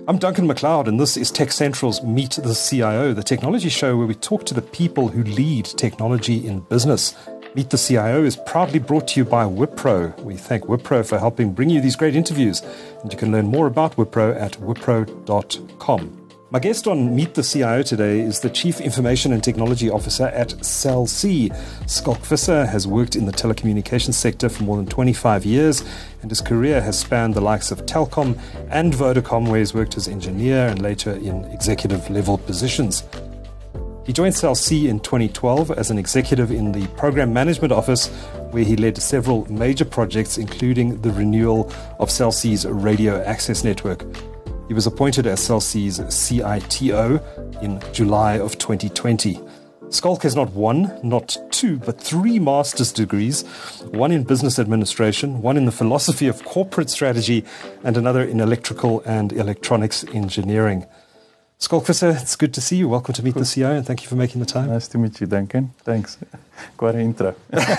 I'm Duncan McLeod, and this is Tech Central's Meet the CIO, the technology show where we talk to the people who lead technology in business. Meet the CIO is proudly brought to you by Wipro. We thank Wipro for helping bring you these great interviews, and you can learn more about Wipro at wipro.com. My guest on Meet the CIO today is the Chief Information and Technology Officer at Cell C. Schalk Visser has worked in the telecommunications sector for more than 25 years, and his career has spanned the likes of Telkom and Vodacom, where he's worked as engineer and later in executive-level positions. He joined Cell C in 2012 as an executive in the Program Management Office, where he led several major projects, including the renewal of Cell C's radio access network. He was appointed as Cell C's CITO in July of 2020. Schalk has not one, not two, but three master's degrees, one in business administration, one in the philosophy of corporate strategy, and another in electrical and electronics engineering. Schalk Visser, it's good to see you. Welcome to Meet the CIO, and thank you for making the time. Nice to meet you, Duncan. Thanks. Quite an intro.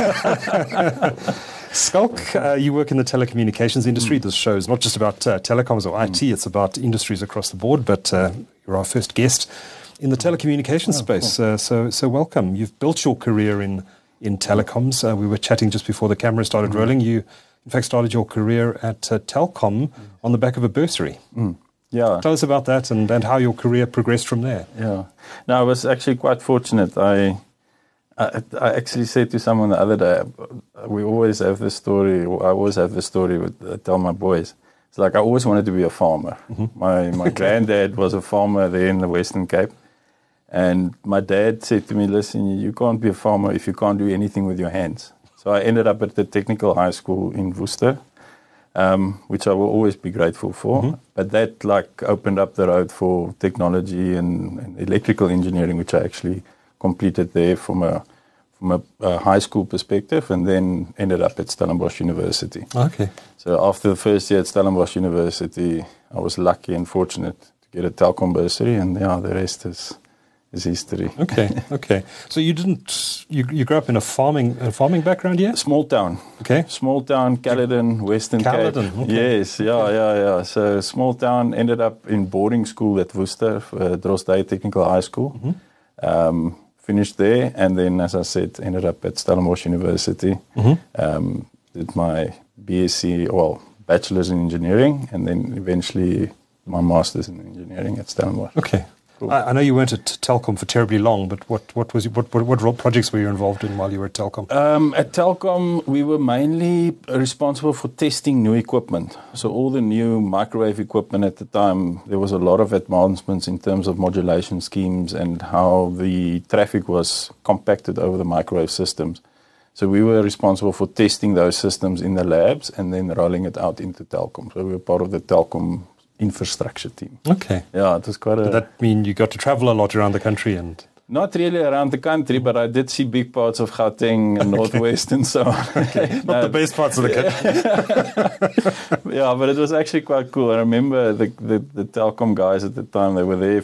Schalk, you work in the telecommunications industry. This show is not just about telecoms or IT, it's about industries across the board, but you're our first guest in the telecommunications space. Cool. So welcome. You've built your career in telecoms. We were chatting just before the camera started rolling. You, in fact, started your career at Telkom on the back of a bursary. Yeah. Tell us about that and how your career progressed from there. Yeah. No, I was actually quite fortunate. I actually said to someone the other day, we always have this story, I always have this story I tell my boys. It's like I always wanted to be a farmer. Mm-hmm. My granddad was a farmer there in the Western Cape. And my dad said to me, listen, you can't be a farmer if you can't do anything with your hands. So I ended up at the technical high school in Worcester, which I will always be grateful for. Mm-hmm. But that opened up the road for technology and electrical engineering, which I actually completed there from a high school perspective, and then ended up at Stellenbosch University. Okay. So after the first year at Stellenbosch University, I was lucky and fortunate to get a Telkom bursary, and the rest is history. Okay. So you grew up in a farming background, yeah? Small town. Okay. Small town, Caledon, Western Cape. Okay. Yes, yeah. So small town, ended up in boarding school at Worcester, Drosdale Technical High School. Mm-hmm. Finished there, and then, as I said, ended up at Stellenbosch University. Mm-hmm. Did my BSc, Bachelor's in Engineering, and then eventually my Master's in Engineering at Stellenbosch. Okay. Cool. I know you weren't at Telkom for terribly long, but what projects were you involved in while you were at Telkom? At Telkom, we were mainly responsible for testing new equipment. So all the new microwave equipment at the time, there was a lot of advancements in terms of modulation schemes and how the traffic was compacted over the microwave systems. So we were responsible for testing those systems in the labs and then rolling it out into Telkom. So we were part of the Telkom infrastructure team. Okay. Yeah, it was quite a... Did that mean you got to travel a lot around the country? And not really around the country, but I did see big parts of Gauteng and Northwest and so on. Okay. Not the best parts of the country. Yeah, but it was actually quite cool. I remember the Telkom guys at the time, they were there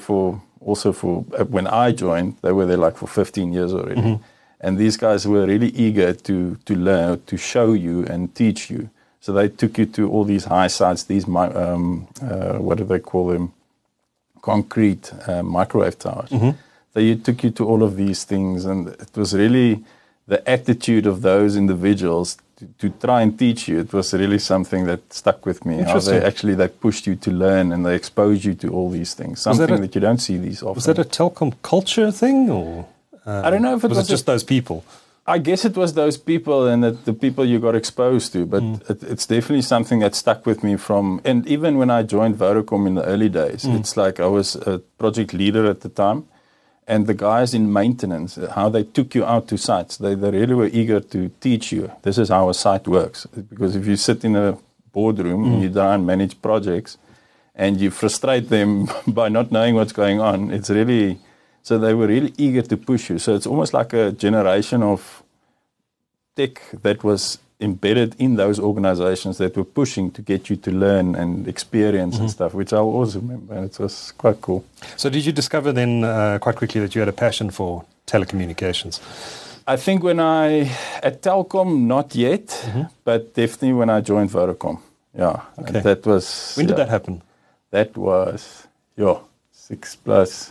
when I joined, they were there for 15 years already. Mm-hmm. And these guys were really eager to learn, to show you and teach you. So they took you to all these high sites, these, what do they call them? Concrete microwave towers. Mm-hmm. They took you to all of these things, and it was really the attitude of those individuals to try and teach you. It was really something that stuck with me. How they pushed you to learn, and they exposed you to all these things. Something that you don't see these often. Was that a Telkom culture thing, or I don't know if it was just those people? I guess it was those people and the people you got exposed to, but it's definitely something that stuck with me and even when I joined Vodacom in the early days, it's like I was a project leader at the time, and the guys in maintenance, how they took you out to sites, they really were eager to teach you, this is how a site works. Because if you sit in a boardroom and you try and manage projects and you frustrate them by not knowing what's going on, it's really... So they were really eager to push you. So it's almost like a generation of tech that was embedded in those organizations that were pushing to get you to learn and experience and stuff, which I always remember. And it was quite cool. So did you discover then quite quickly that you had a passion for telecommunications? I think at Telkom, not yet, but definitely when I joined Vodacom. Yeah. Okay. That was... When did that happen? That was 6 plus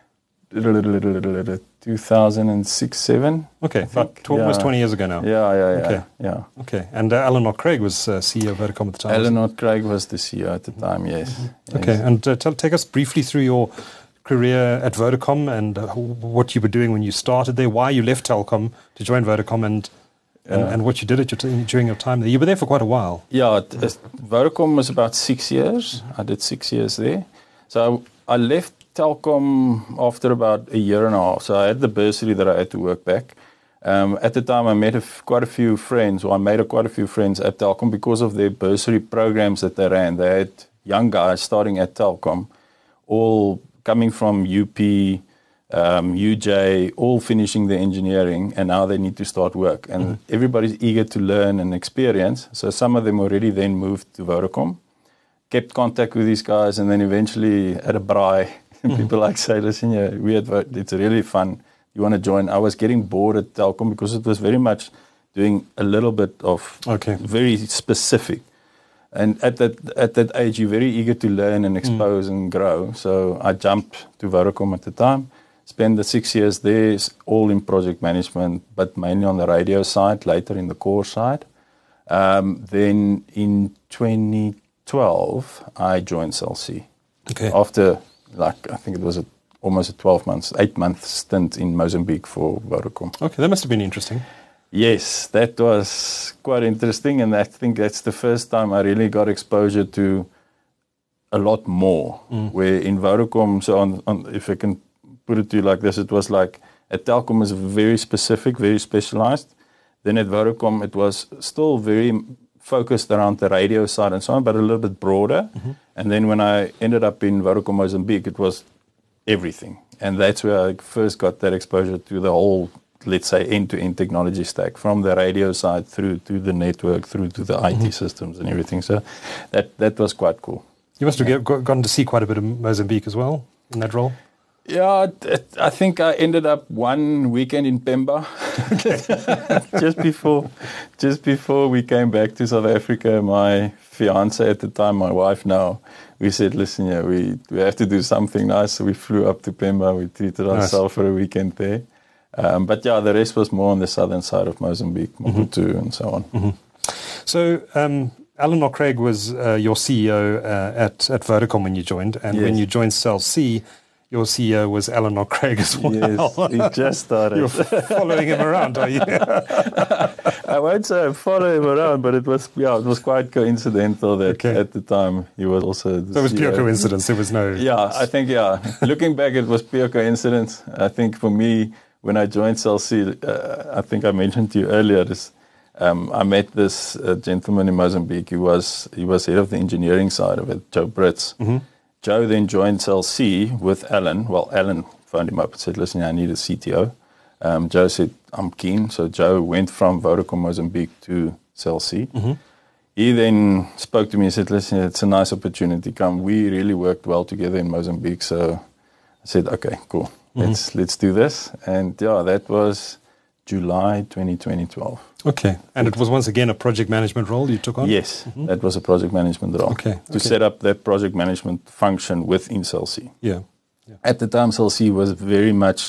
2006, 7. Okay, about almost 20 years ago now. Yeah. Okay, and Alan Craig was CEO of Vodacom at the time. Alan Craig was the CEO at the time, yes. Mm-hmm. Okay, and take us briefly through your career at Vodacom and what you were doing when you started there, why you left Telkom to join Vodacom, and what you did during your time there. You were there for quite a while. Yeah, Vodacom was about 6 years. I did 6 years there. So I left Telkom after about a year and a half. So I had the bursary that I had to work back. At the time, I met quite a few friends at Telkom because of their bursary programs that they ran. They had young guys starting at Telkom, all coming from UP, UJ, all finishing their engineering, and now they need to start work. And everybody's eager to learn and experience. So some of them already then moved to Vodacom, kept contact with these guys, and then eventually at a braai, people like say, listen, it's really fun. You want to join? I was getting bored at Telkom because it was very much doing a little bit of very specific. And at that age, you're very eager to learn and expose and grow. So I jumped to Vodacom at the time, spent the 6 years there, all in project management, but mainly on the radio side, later in the core side. Then in 2012, I joined Cell C. Okay. After, I think it was almost a 8-month stint in Mozambique for Vodacom. Okay, that must have been interesting. Yes, that was quite interesting, and I think that's the first time I really got exposure to a lot more. Where in Vodacom, so if I can put it to you like this, it was like at Telkom was very specific, very specialized. Then at Vodacom, it was still very focused around the radio side and so on, but a little bit broader. And then when I ended up in Vodacom Mozambique, it was everything. And that's where I first got that exposure to the whole, let's say, end-to-end technology stack, from the radio side through to the network, through to the IT systems and everything. So that was quite cool. You must have gotten to see quite a bit of Mozambique as well in that role. Yeah, I think I ended up one weekend in Pemba just before we came back to South Africa. My fiance at the time, my wife now, we said, listen, we have to do something nice. So we flew up to Pemba. We treated ourselves for a weekend there. But the rest was more on the southern side of Mozambique, Maputo and so on. So Alan Craig was your CEO at Vodacom when you joined, and when you joined Cell C, your CEO was Alan Craig as well. Yes, he just started. You're following him around, are you? I won't say I follow him around, but it was quite coincidental that at the time he was also the So it was CEO. pure coincidence. There was no... I think, looking back, it was pure coincidence. I think for me, when I joined Cell C, I think I mentioned to you earlier, I met this gentleman in Mozambique. He was head of the engineering side of it, Joe Brits. Joe then joined Cell C with Alan. Well, Alan phoned him up and said, listen, I need a CTO. Joe said, I'm keen. So Joe went from Vodacom Mozambique to Cell C. He then spoke to me and said, listen, it's a nice opportunity. Come, we really worked well together in Mozambique. So I said, okay, cool. Let's do this. And that was July 2012. Okay. And it was once again a project management role you took on? Yes, that was a project management role. To set up that project management function within Cell C. Yeah. At the time, Cell C was very much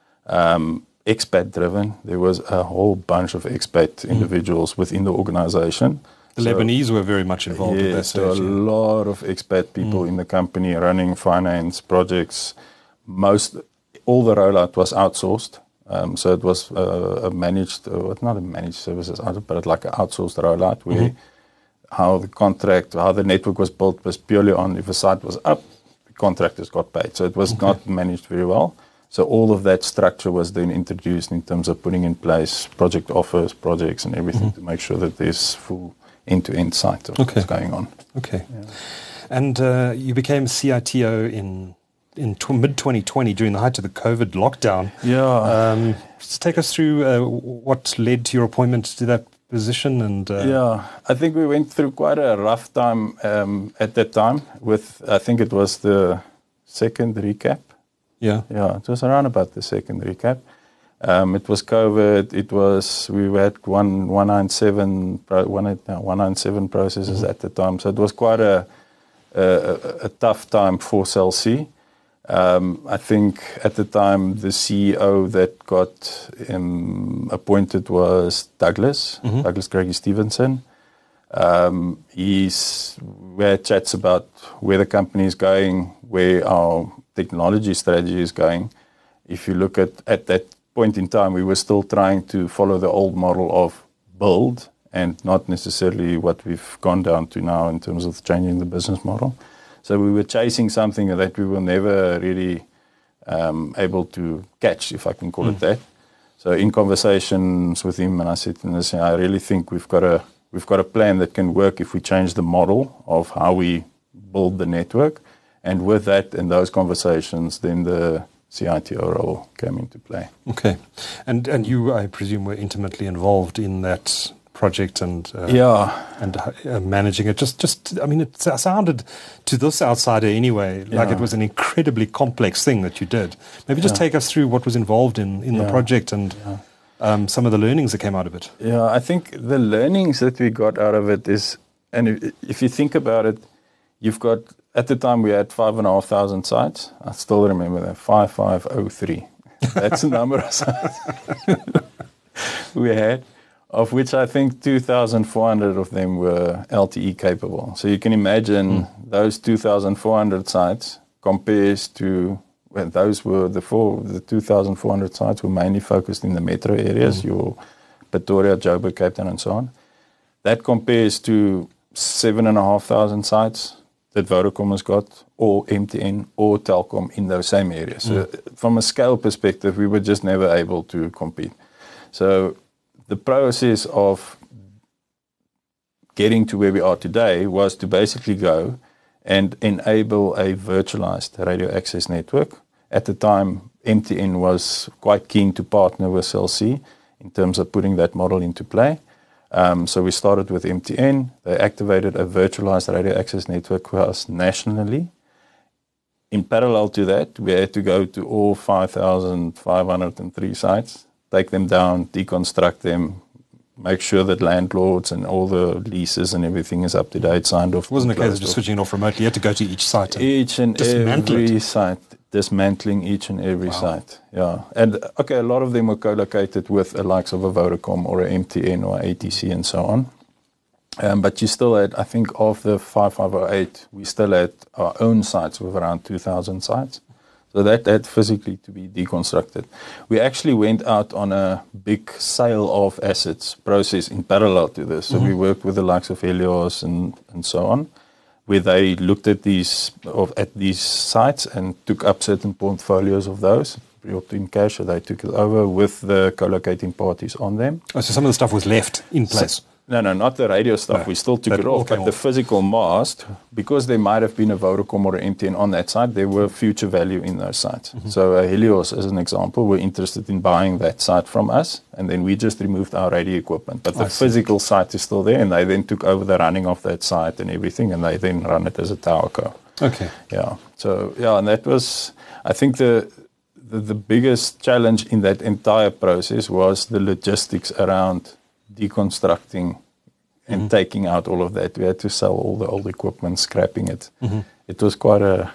expat driven. There was a whole bunch of expat individuals within the organization. The Lebanese were very much involved at that stage. There were a lot of expat people in the company running finance projects. All the rollout was outsourced. So it was a managed, not a managed services, but like an outsourced rollout where how the network was built was purely on if a site was up, the contractors got paid. So it was not managed very well. So all of that structure was then introduced in terms of putting in place project offers, projects and everything to make sure that there's full end-to-end site of what's going on. Okay. Yeah. And you became CITO in mid-2020 during the height of the COVID lockdown. Yeah. Just take us through what led to your appointment to that position. And I think we went through quite a rough time at that time with, I think it was the second recap. Yeah. Yeah, it was around about the second recap. It was COVID. We had 197 processes at the time. So it was quite a a tough time for Cell C. I think at the time the CEO that got appointed was Douglas Craigie Stevenson. We had chats about where the company is going, where our technology strategy is going. If you look at that point in time, we were still trying to follow the old model of build and not necessarily what we've gone down to now in terms of changing the business model. So we were chasing something that we were never really able to catch, if I can call it that. So in conversations with him, and I said to him, I really think we've got a plan that can work if we change the model of how we build the network. And with that and those conversations, then the CITO role came into play. Okay. And you, I presume, were intimately involved in that project and managing it. Just, I mean, it sounded to this outsider anyway like it was an incredibly complex thing that you did. Maybe just take us through what was involved in the project and some of the learnings that came out of it. Yeah, I think the learnings that we got out of it is, and if you think about it, you've got, at the time we had 5,500 sites. I still remember that, 5503. That's the number of sites we had, of which I think 2,400 of them were LTE capable. So you can imagine those 2,400 sites compares to, well, those were the 2,400 sites were mainly focused in the metro areas, your Pretoria, Joburg, Cape Town, and so on. That compares to 7,500 sites that Vodacom has got, or MTN, or Telkom in those same areas. So from a scale perspective, we were just never able to compete. So the process of getting to where we are today was to basically go and enable a virtualized radio access network. At the time, MTN was quite keen to partner with Cell C in terms of putting that model into play. So we started with MTN. They activated a virtualized radio access network for us nationally. In parallel to that, we had to go to all 5,503 sites, take them down, deconstruct them, make sure that landlords and all the leases and everything is up to date, signed off. It wasn't a case of just switching it off remotely. You had to go to each site. Each and every site. Dismantling each and every site. Yeah. And okay, a lot of them were co-located with the likes of a Vodacom or a MTN or ATC and so on. But you still had, I think of the 5508, we still had our own sites with around 2,000 sites. So that had physically to be deconstructed. We actually went out on a big sale of assets process in parallel to this. So we worked with the likes of Helios and so on, where they looked at these sites and took up certain portfolios of those, brought in cash, so they took it over with the co-locating parties on them. Oh, so some of the stuff was left in place? No, not the radio stuff. No, we still took it off, but the physical mast, because there might have been a Vodacom or an MTN on that site, there were future value in those sites. So Helios, as an example, were interested in buying that site from us, and then we just removed our radio equipment. But the physical site is still there, and they then took over the running of that site and everything, and they then run it as a towerco. Okay. Yeah. So, and that was, I think the biggest challenge in that entire process was the logistics around deconstructing and taking out all of that. We had to sell all the old equipment, scrapping it. It was quite a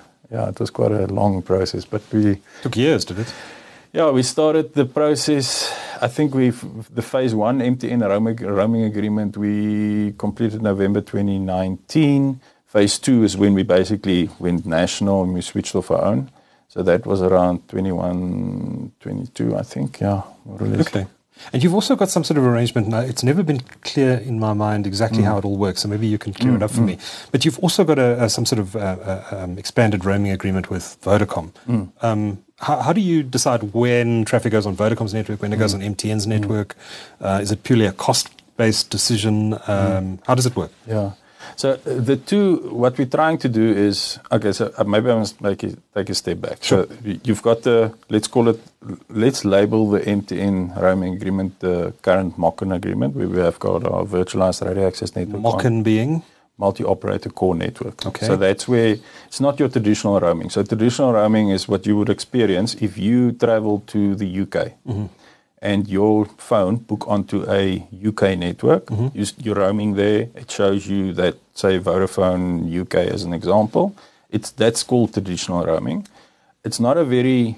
long process, but we took years, did it? Yeah, we started the process. I think the phase one MTN roaming agreement we completed November 2019. Phase two is when we basically went national and we switched off our own. So that was around 21, 22, I think. Yeah, more or less. Okay. And you've also got some sort of arrangement. Now, it's never been clear in my mind exactly how it all works, so maybe you can clear it up for me. But you've also got some sort of expanded roaming agreement with Vodacom. How do you decide when traffic goes on Vodacom's network, when it goes on MTN's network? Is it purely a cost-based decision? How does it work? Yeah. So the two, what we're trying to do is, okay, so maybe I must take a step back. Sure. So you've got let's label the MTN roaming agreement the current MOCN agreement, where we have got our virtualized radio access network. MOCN being? Multi-operator core network. Okay. So that's where it's not your traditional roaming. So traditional roaming is what you would experience if you travel to the UK and your phone book onto a UK network. You're roaming there. It shows you that, say, Vodafone UK as an example. That's called traditional roaming. It's not a very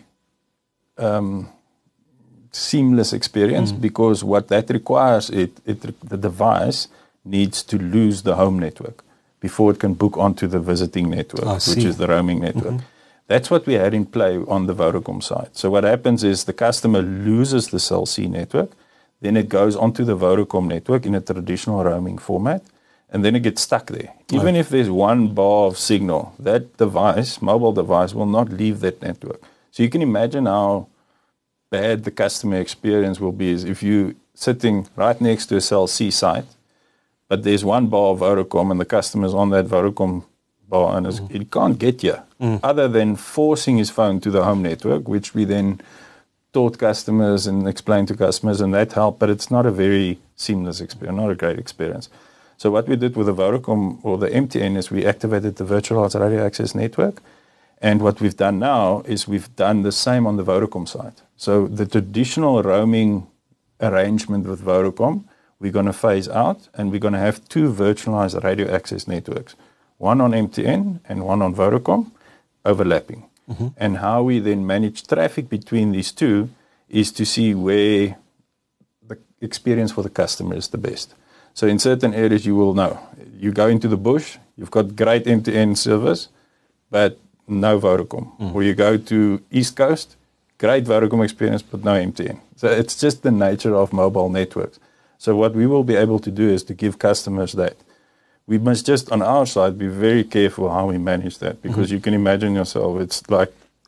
seamless experience because what that requires, the device needs to lose the home network before it can book onto the visiting network, which is the roaming network. That's what we had in play on the Vodacom side. So what happens is the customer loses the Cell C network, then it goes onto the Vodacom network in a traditional roaming format, and then it gets stuck there. Even if there's one bar of signal, that device, mobile device, will not leave that network. So you can imagine how bad the customer experience will be is if you're sitting right next to a Cell C site, but there's one bar of Vodacom and the customer's on that Vodacom bar and it can't get you other than forcing his phone to the home network, which we then taught customers and explained to customers, and that helped, but it's not a very seamless experience, not a great experience. So what we did with the Vodacom or the MTN is we activated the virtualized radio access network, and what we've done now is we've done the same on the Vodacom side. So the traditional roaming arrangement with Vodacom, we're going to phase out, and we're going to have two virtualized radio access networks, one on MTN and one on Vodacom, overlapping. And how we then manage traffic between these two is to see where the experience for the customer is the best. So in certain areas you will know. You go into the bush, you've got great MTN service, but no Vodacom. Or you go to East Coast, great Vodacom experience, but no MTN. So it's just the nature of mobile networks. So what we will be able to do is to give customers that. We must just, on our side, be very careful how we manage that, because you can imagine yourself, it's like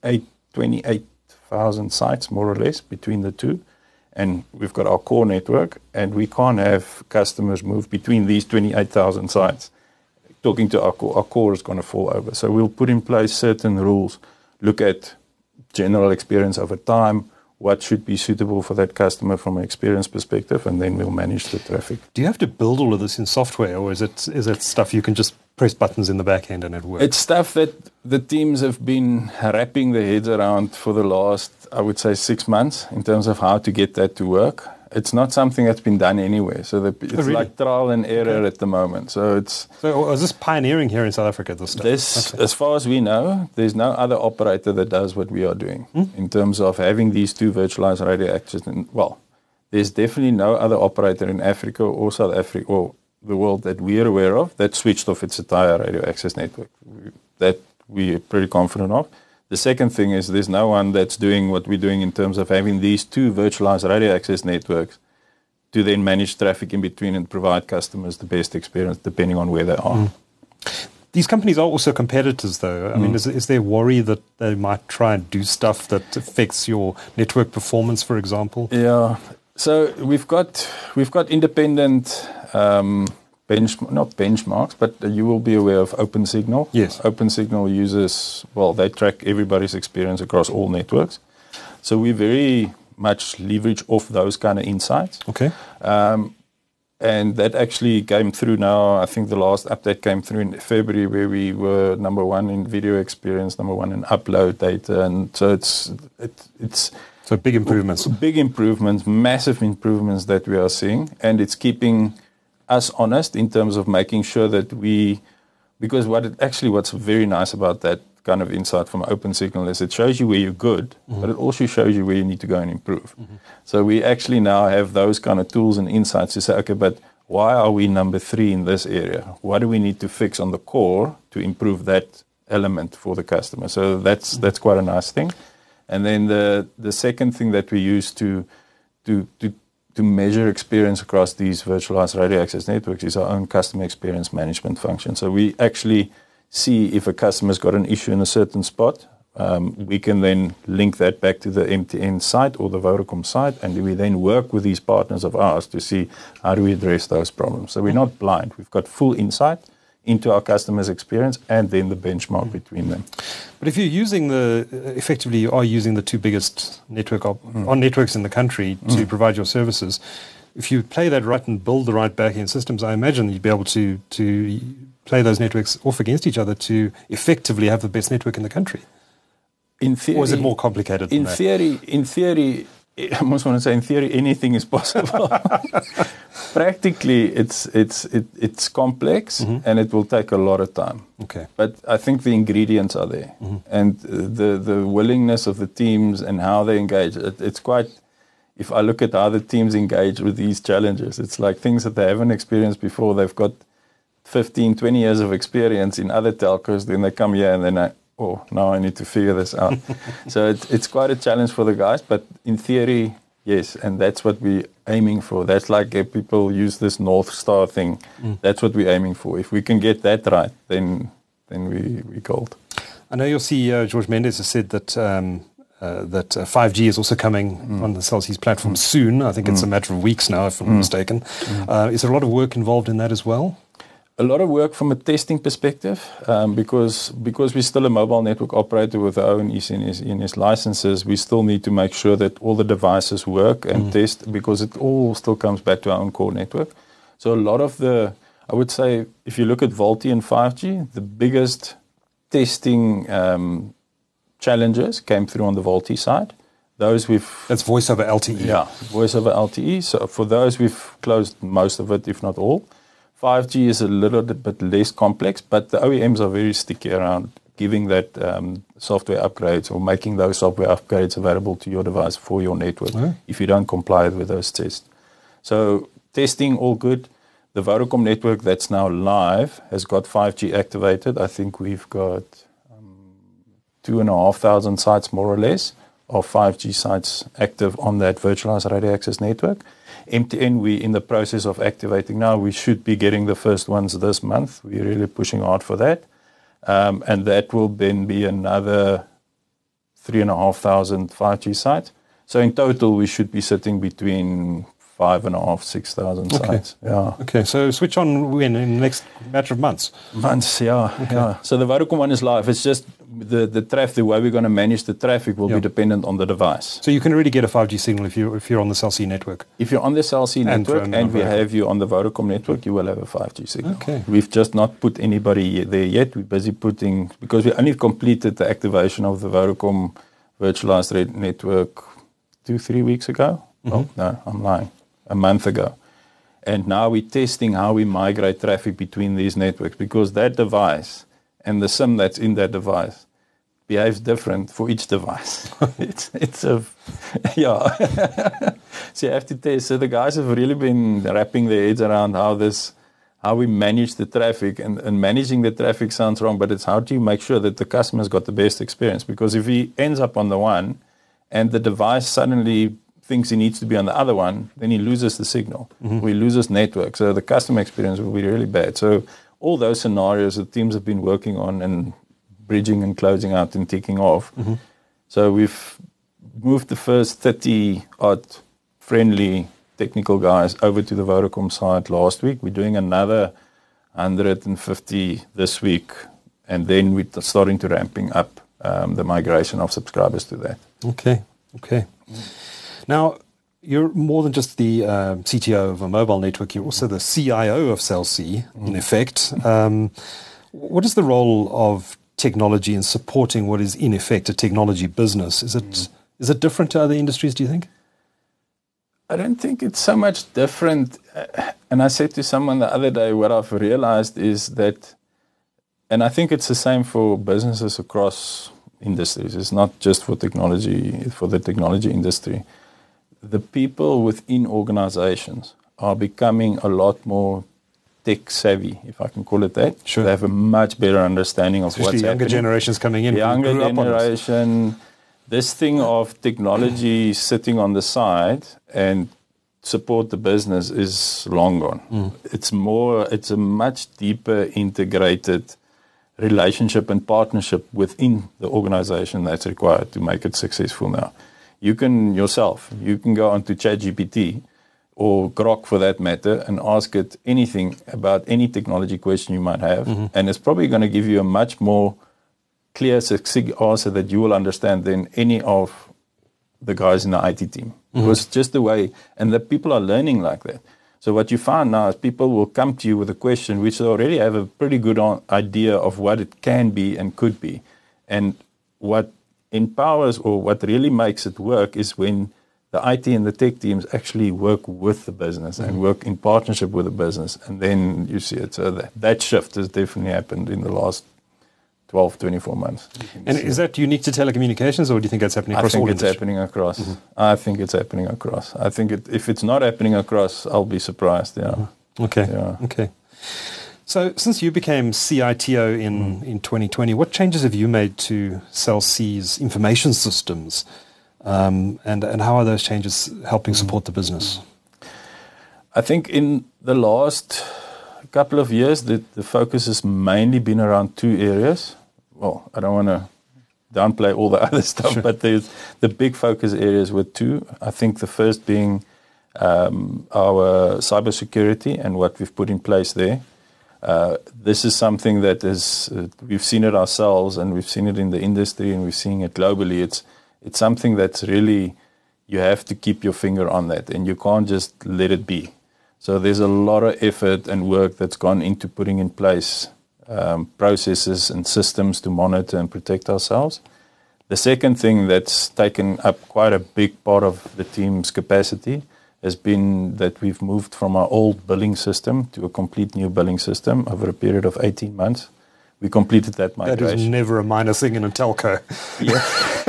28,000 sites, more or less, between the two. And we've got our core network, and we can't have customers move between these 28,000 sites. Talking to our core is going to fall over. So we'll put in place certain rules, look at general experience over time, what should be suitable for that customer from an experience perspective, and then we'll manage the traffic. Do you have to build all of this in software, or is it stuff you can just press buttons in the back end and it works? It's stuff that the teams have been wrapping their heads around for the last, I would say, 6 months in terms of how to get that to work. It's not something that's been done anywhere. So it's like trial and error at the moment. So is this pioneering here in South Africa, this stuff? As far as we know, there's no other operator that does what we are doing in terms of having these two virtualized radio access. Well, there's definitely no other operator in Africa or South Africa or the world that we are aware of that switched off its entire radio access network. That we're pretty confident of. The second thing is there's no one that's doing what we're doing in terms of having these two virtualized radio access networks to then manage traffic in between and provide customers the best experience depending on where they are. These companies are also competitors, though. I mean, is there worry that they might try and do stuff that affects your network performance, for example? Yeah. So we've got independent not benchmarks, but you will be aware of OpenSignal. Yes. OpenSignal uses, they track everybody's experience across all networks. So we very much leverage off those kind of insights. Okay. And that actually came through now. I think the last update came through in February, where we were number one in video experience, number one in upload data. And so it's so big improvements. Big improvements, massive improvements that we are seeing. And it's keeping us honest in terms of making sure that because what's very nice about that kind of insight from OpenSignal is it shows you where you're good, but it also shows you where you need to go and improve. So we actually now have those kind of tools and insights to say, okay, but why are we number 3 in this area? What do we need to fix on the core to improve that element for the customer? So that's quite a nice thing. And then the second thing that we use to measure experience across these virtualized radio access networks is our own customer experience management function. So we actually see if a customer's got an issue in a certain spot, we can then link that back to the MTN site or the Vodacom site, and we then work with these partners of ours to see how do we address those problems. So we're not blind. We've got full insight into our customers' experience and then the benchmark between them. But if you're using effectively you are using the two biggest networks in the country to provide your services, if you play that right and build the right back-end systems, I imagine you'd be able to play those networks off against each other to effectively have the best network in the country. In theory, or is it more complicated than that? In theory, I almost want to say, in theory, anything is possible. Practically, it's complex, and it will take a lot of time. Okay. But I think the ingredients are there, and the willingness of the teams and how they engage. It's quite. If I look at how the teams engage with these challenges, it's like things that they haven't experienced before. They've got 15, 20 years of experience in other telcos. Then they come here and then now I need to figure this out. So it's quite a challenge for the guys, but in theory, yes, and that's what we're aiming for. That's like if people use this North Star thing. That's what we're aiming for. If we can get that right, then we gold. I know your CEO, George Mendes, has said that 5G is also coming on the Cell C's platform soon. I think it's a matter of weeks now, if I'm not mistaken. Is there a lot of work involved in that as well? A lot of work from a testing perspective, because we're still a mobile network operator with our own ECNS licenses. We still need to make sure that all the devices work and test, because it all still comes back to our own core network. So a lot of I would say, if you look at VoLTE and 5G, the biggest testing challenges came through on the VoLTE side. That's voice over LTE. Yeah, voice over LTE. So for those, we've closed most of it, if not all. 5G is a little bit less complex, but the OEMs are very sticky around giving that software upgrades or making those software upgrades available to your device for your network if you don't comply with those tests. So testing, all good. The Vodacom network that's now live has got 5G activated. I think we've got 2,500 sites, more or less, of 5G sites active on that virtualized radio access network. MTN, we're in the process of activating now. We should be getting the first ones this month. We're really pushing hard for that. And that will then be another 3,500 5G sites. So in total, we should be sitting between 5,500, 6,000 sites. Yeah. Okay, so switch on when in the next matter of months? Months, yeah. Okay. Yeah. So the Vodacom one is live. It's just the traffic, the way we're going to manage the traffic will be dependent on the device. So you can really get a 5G signal if you're on the Cell C network? If you're on the Cell C network and we have you on the Vodacom network, you will have a 5G signal. Okay. We've just not put anybody there yet. We're busy putting, because we only completed the activation of the Vodacom virtualized network 2-3 weeks ago. Oh, no, I'm lying. A month ago. And now we're testing how we migrate traffic between these networks, because that device and the SIM that's in that device behaves different for each device. it's a, yeah. So you have to test. So the guys have really been wrapping their heads around how we manage the traffic, and managing the traffic sounds wrong, but it's how do you make sure that the customer's got the best experience? Because if he ends up on the one and the device suddenly thinks he needs to be on the other one, then he loses the signal. We loses network. So the customer experience will be really bad. So all those scenarios the teams have been working on and bridging and closing out and ticking off. So we've moved the first 30-odd friendly technical guys over to the Vodacom side last week. We're doing another 150 this week, and then we're starting to ramping up the migration of subscribers to that. Okay. Now, you're more than just the CTO of a mobile network. You're also the CIO of Cell C, in effect. What is the role of technology in supporting what is, in effect, a technology business? Is it different to other industries, do you think? I don't think it's so much different. And I said to someone the other day, what I've realized is that, and I think it's the same for businesses across industries. It's not just for technology, for the technology industry. The people within organizations are becoming a lot more tech savvy, if I can call it that. Sure. They have a much better understanding of what's happening. Younger generations coming in. Younger generation. This thing of technology sitting on the side and support the business is long gone. It's a much deeper integrated relationship and partnership within the organization that's required to make it successful now. You can go onto ChatGPT or Grok for that matter and ask it anything about any technology question you might have, and it's probably going to give you a much more clear, succinct answer that you will understand than any of the guys in the IT team. Because just the way, and the people are learning like that. So what you find now is people will come to you with a question which they already have a pretty good idea of what it can be and could be. And what empowers or what really makes it work is when the IT and the tech teams actually work with the business and work in partnership with the business, and then you see it. So that shift has definitely happened in the last 12, 24 months. And is that unique to telecommunications, or do you think that's happening across all industries? I think it's happening across. I think it's happening across. I think if it's not happening across, I'll be surprised. Yeah. Okay. Yeah. Okay. So since you became CITO in 2020, what changes have you made to Cell C's information systems, and how are those changes helping support the business? I think in the last couple of years, the focus has mainly been around two areas. Well, I don't want to downplay all the other stuff, sure. But the big focus areas were two. I think the first being our cybersecurity and what we've put in place there. This is something that is we've seen it ourselves, and we've seen it in the industry, and we're seeing it globally. It's something that's really, you have to keep your finger on that, and you can't just let it be. So there's a lot of effort and work that's gone into putting in place processes and systems to monitor and protect ourselves. The second thing that's taken up quite a big part of the team's capacity has been that we've moved from our old billing system to a complete new billing system over a period of 18 months. We completed that migration. That is never a minor thing in a telco. Yeah.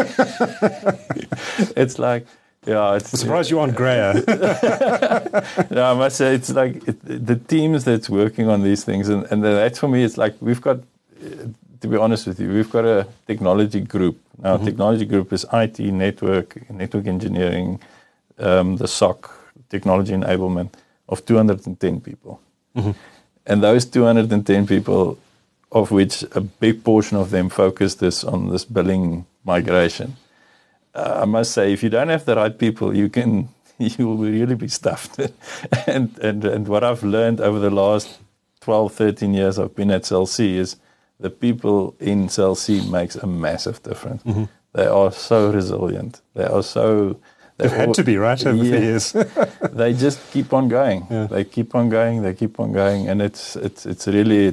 It's like, yeah. I'm surprised you aren't grayer. No, I must say, it's like the teams that's working on these things, and that for me, it's like we've got, to be honest with you, we've got a technology group. Now, technology group is IT, network engineering, the SOC, technology enablement, of 210 people. And those 210 people, of which a big portion of them focused on this billing migration. I must say, if you don't have the right people, you will really be stuffed. and what I've learned over the last 12, 13 years I've been at Cell C is the people in Cell C makes a massive difference. They are so resilient. They are so... They've had to be, right, over the years. They just keep on going. Yeah. They keep on going. And it's really,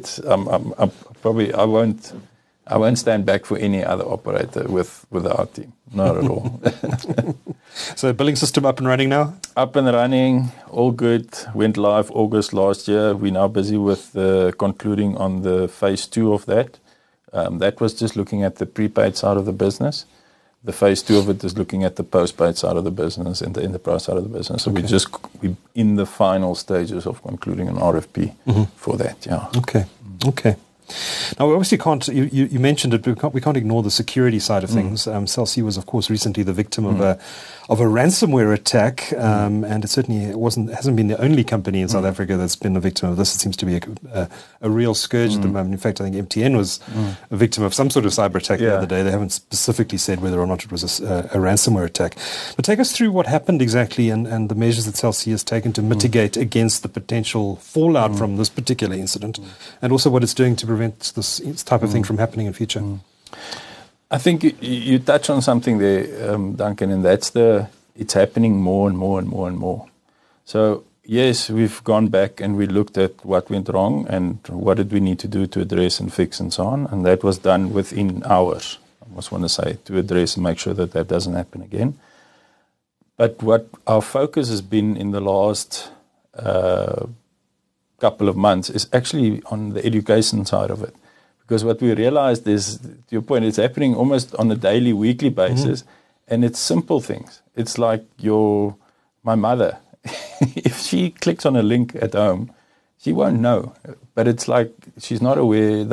I won't stand back for any other operator with our team. Not at all. So billing system up and running now? Up and running, all good. Went live August last year. We're now busy with concluding on the phase 2 of that. That was just looking at the prepaid side of the business. The phase 2 of it is looking at the postpaid side of the business and the enterprise side of the business. So we're in the final stages of concluding an RFP for that. Yeah. Okay. Now, we obviously can't, you mentioned it, but we can't ignore the security side of things. Cell C was, of course, recently the victim of a ransomware attack, and it certainly hasn't been the only company in South Africa that's been a victim of this. It seems to be a real scourge at the moment. In fact, I think MTN was a victim of some sort of cyber attack the other day. They haven't specifically said whether or not it was a ransomware attack. But take us through what happened exactly and the measures that Cell C has taken to mitigate against the potential fallout from this particular incident, and also what it's doing to prevent this type of thing from happening in future. I think you touch on something there, Duncan, and that's it's happening more and more and more and more. So yes, we've gone back and we looked at what went wrong and what did we need to do to address and fix and so on, and that was done within hours. I just want to say, to address and make sure that doesn't happen again. But what our focus has been in the last couple of months is actually on the education side of it. Because what we realized is, to your point, it's happening almost on a daily, weekly basis, and it's simple things. It's like my mother, if she clicks on a link at home, she won't know. But it's like she's not aware,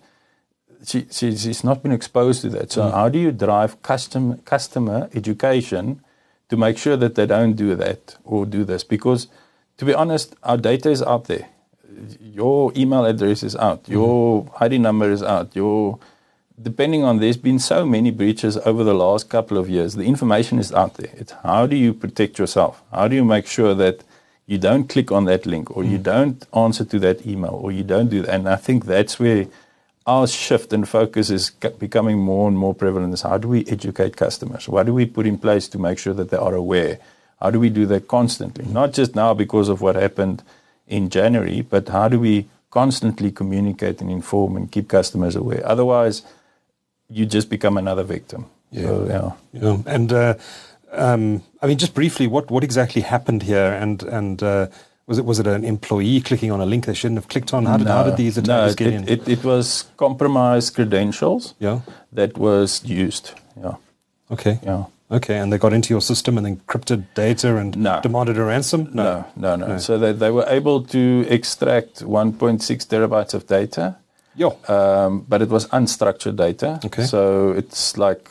she's not been exposed to that. So how do you drive customer education to make sure that they don't do that or do this? Because, to be honest, our data is out there. Your email address is out. Your ID number is out. Depending on, there's been so many breaches over the last couple of years. The information is out there. It's how do you protect yourself? How do you make sure that you don't click on that link, or you don't answer to that email, or you don't do that? And I think that's where our shift and focus is becoming more and more prevalent. Is how do we educate customers? What do we put in place to make sure that they are aware? How do we do that constantly? Not just now because of what happened in January, but how do we constantly communicate and inform and keep customers aware? Otherwise, you just become another victim. And I mean, just briefly, what exactly happened here? And was it an employee clicking on a link they shouldn't have clicked on? How did these attackers get in? It was compromised credentials. Yeah. That was used. Yeah. Okay. Yeah. Okay, and they got into your system and encrypted data and demanded a ransom? No. So they were able to extract 1.6 terabytes of data. Yeah. But it was unstructured data. Okay. So it's like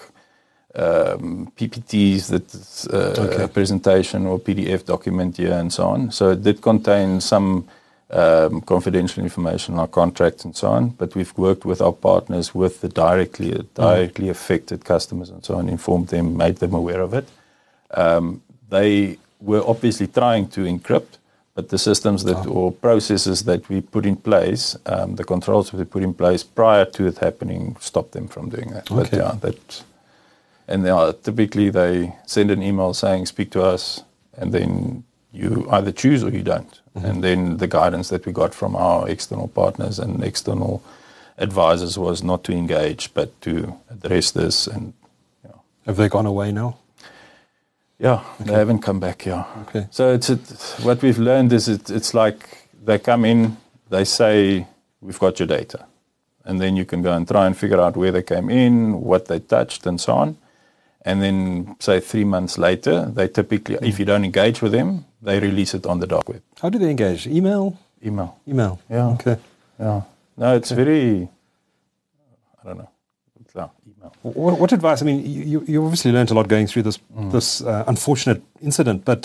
PPTs, that's a presentation or PDF document here and so on. So it did contain some confidential information, our contracts and so on. But we've worked with our partners, with the directly affected customers and so on, informed them, made them aware of it. They were obviously trying to encrypt, but the systems or processes that we put in place, the controls that we put in place prior to it happening, stopped them from doing that. Okay. But typically they send an email saying, speak to us, and then you either choose or you don't. Mm-hmm. And then the guidance that we got from our external partners and external advisors was not to engage, but to address this. And have they gone away now? Yeah, They haven't come back. Yeah. Okay. So what we've learned is it's like they come in, they say, we've got your data. And then you can go and try and figure out where they came in, what they touched, and so on. And then, say, 3 months later, they typically, if you don't engage with them, they release it on the dark web. How do they engage? Email? Email. Yeah. Okay. Yeah. No, it's very, I don't know. It's email. What advice? I mean, you obviously learned a lot going through this unfortunate incident, but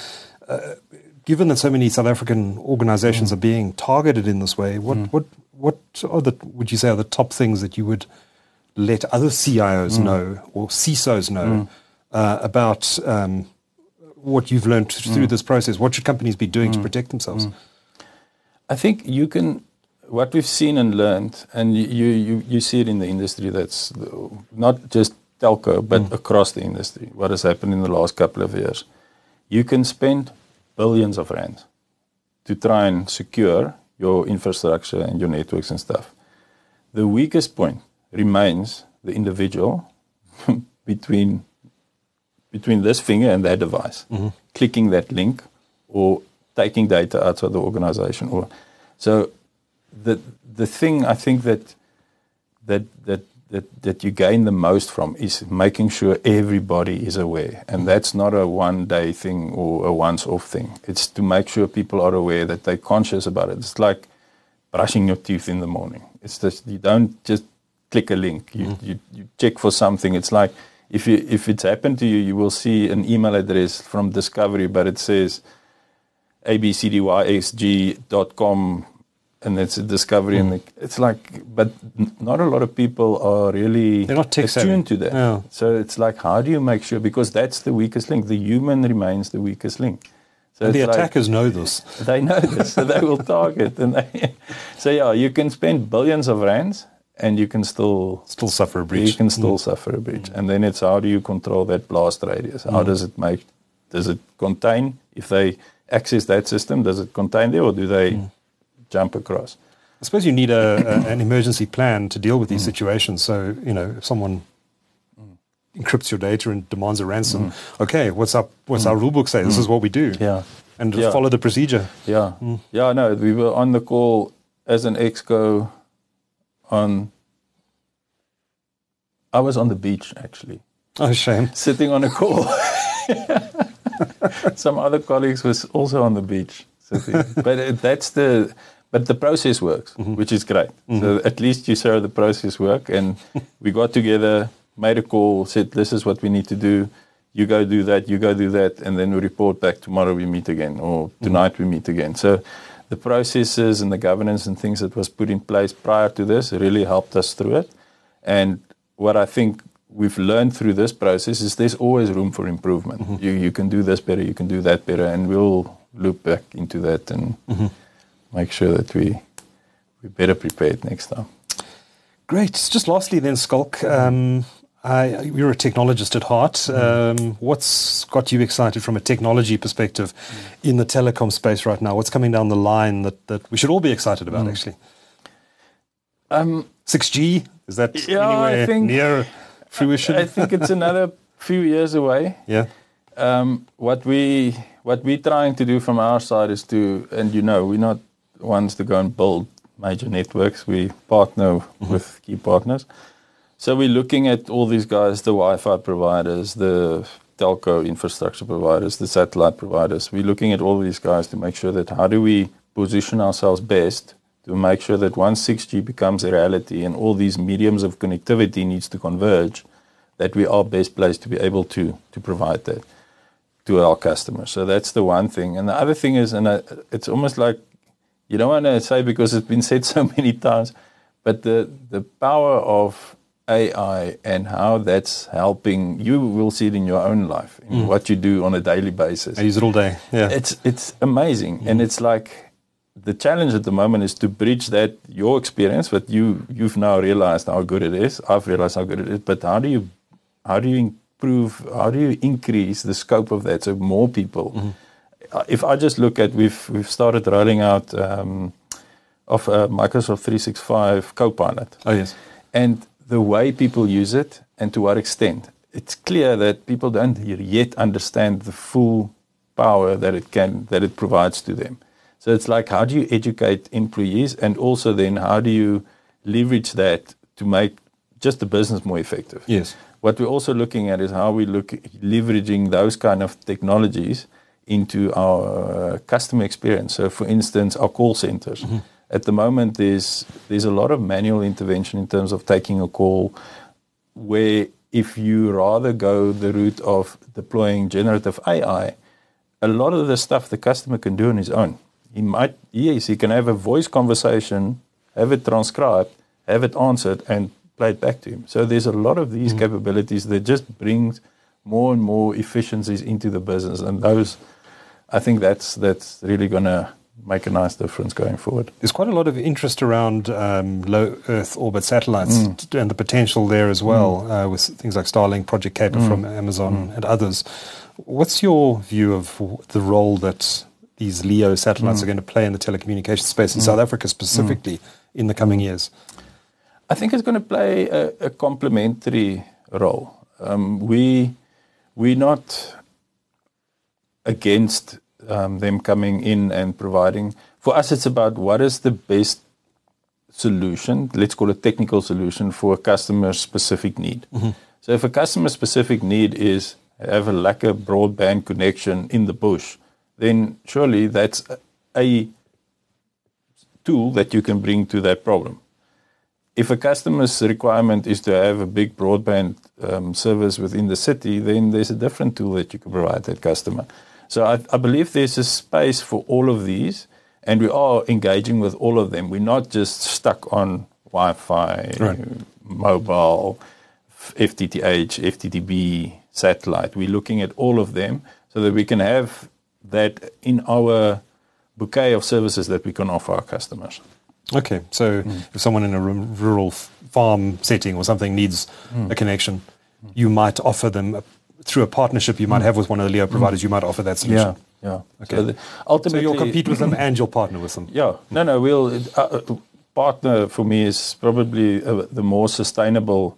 given that so many South African organizations are being targeted in this way, what would you say are the top things that you would let other CIOs know or CISOs know about what you've learned through this process? What should companies be doing to protect themselves? I think what we've seen and learned, and you see it in the industry, that's not just telco, but across the industry, what has happened in the last couple of years. You can spend billions of rands to try and secure your infrastructure and your networks and stuff. The weakest point remains the individual between this finger and that device, clicking that link or taking data outside the organization. So the thing I think that you gain the most from is making sure everybody is aware. And that's not a one-day thing or a once-off thing. It's to make sure people are aware, that they're conscious about it. It's like brushing your teeth in the morning. It's just, you don't just click a link. You check for something. It's like if it's happened to you, you will see an email address from Discovery, but it says abcdysg.com, and it's a Discovery, and it's like, but not a lot of people are really attuned to that. Yeah. So it's like, how do you make sure? Because that's the weakest link. The human remains the weakest link. So and the attackers know this. They know this, so they will target. So you can spend billions of rands, and you can still suffer a breach. You can still suffer a breach, and then it's how do you control that blast radius? How does it contain? If they access that system, does it contain there, or do they jump across? I suppose you need an emergency plan to deal with these situations. So if someone encrypts your data and demands a ransom, okay, what's our rule book say? This is what we do. Yeah. And follow the procedure. Yeah. Yeah, no, we were on the call as an exco I was on the beach, actually. Oh, shame. Sitting on a call. Some other colleagues was also on the beach. But the process works, which is great. So at least you saw the process work, and we got together, made a call, said, this is what we need to do. You go do that, and then we report back. Tomorrow we meet again, or tonight we meet again. So the processes and the governance and things that was put in place prior to this really helped us through it. And what I think we've learned through this process is there's always room for improvement. You can do this better, you can do that better, and we'll loop back into that and make sure that we're better prepared next time. Great. Just lastly then, Schalk, you're a technologist at heart. What's got you excited from a technology perspective in the telecom space right now? What's coming down the line that we should all be excited about, actually? 6G, is that anywhere near fruition? I think it's another few years away. Yeah. What we're trying to do from our side is to, and we're not ones to go and build major networks. We partner with key partners. So we're looking at all these guys, the Wi-Fi providers, the telco infrastructure providers, the satellite providers. We're looking at all these guys to make sure that how do we position ourselves best to make sure that once 6G becomes a reality and all these mediums of connectivity needs to converge, that we are best placed to be able to provide that to our customers. So that's the one thing. And the other thing is, and it's almost like, you don't want to say because it's been said so many times, but the power of AI and how that's helping, you will see it in your own life, in what you do on a daily basis. I use it all day. Yeah, it's amazing, and it's like the challenge at the moment is to bridge that your experience, but you've now realized how good it is. I've realized how good it is, but how do you improve? How do you increase the scope of that so more people? If I just look at we've started rolling out of Microsoft 365 Copilot. Oh yes, and the way people use it and to what extent, it's clear that people don't yet understand the full power that it provides to them. So it's like, how do you educate employees, and also then how do you leverage that to make just the business more effective? Yes. What we're also looking at is how we look at leveraging those kind of technologies into our customer experience. So, for instance, our call centers. At the moment, there's a lot of manual intervention in terms of taking a call, where if you rather go the route of deploying generative AI, a lot of the stuff the customer can do on his own. He can have a voice conversation, have it transcribed, have it answered, and play it back to him. So there's a lot of these capabilities that just brings more and more efficiencies into the business, and those, I think that's really going to make a nice difference going forward. There's quite a lot of interest around low Earth orbit satellites and the potential there as well, with things like Starlink, Project Kuiper from Amazon and others. What's your view of the role that these LEO satellites are going to play in the telecommunications space in South Africa specifically in the coming years? I think it's going to play a complementary role. We're not against them coming in and providing. For us, it's about what is the best solution, let's call it technical solution, for a customer-specific need. So if a customer-specific need is have a lack of broadband connection in the bush, then surely that's a tool that you can bring to that problem. If a customer's requirement is to have a big broadband service within the city, then there's a different tool that you can provide that customer. So I believe there's a space for all of these, and we are engaging with all of them. We're not just stuck on Wi-Fi, mobile, FTTH, FTTB, satellite. We're looking at all of them so that we can have that in our bouquet of services that we can offer our customers. Okay, so if someone in a rural farm setting or something needs a connection, you might offer them through a partnership you might have with one of the LEO providers, you might offer that solution. Yeah. Okay. So you'll compete with them and you'll partner with them. Yeah. No. We'll partner for me is probably the more sustainable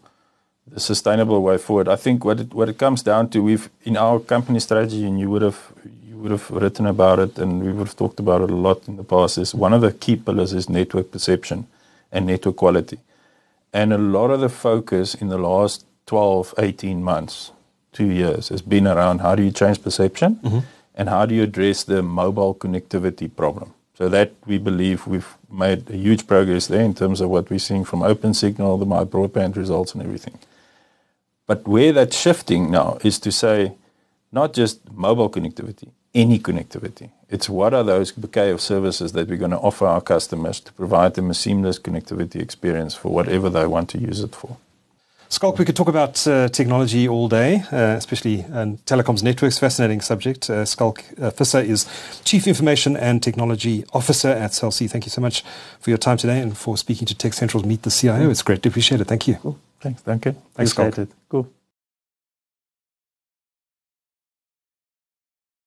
way forward. I think what it comes down to, we've in our company strategy, and you would have written about it, and we would have talked about it a lot in the past, is one of the key pillars is network perception and network quality. And a lot of the focus in the last 12, 18 months, 2 years, has been around how do you change perception and how do you address the mobile connectivity problem. So that we believe we've made a huge progress there in terms of what we're seeing from OpenSignal, the My Broadband results and everything. But where that's shifting now is to say not just mobile connectivity, any connectivity. It's what are those bouquet of services that we're going to offer our customers to provide them a seamless connectivity experience for whatever they want to use it for. Schalk, we could talk about technology all day, especially telecoms networks, fascinating subject. Schalk Visser is Chief Information and Technology Officer at Cell C. Thank you so much for your time today and for speaking to Tech Central's Meet the CIO. It's great to appreciate it. Thank you. Cool. Thanks, Duncan. Thanks, Schalk. Cool.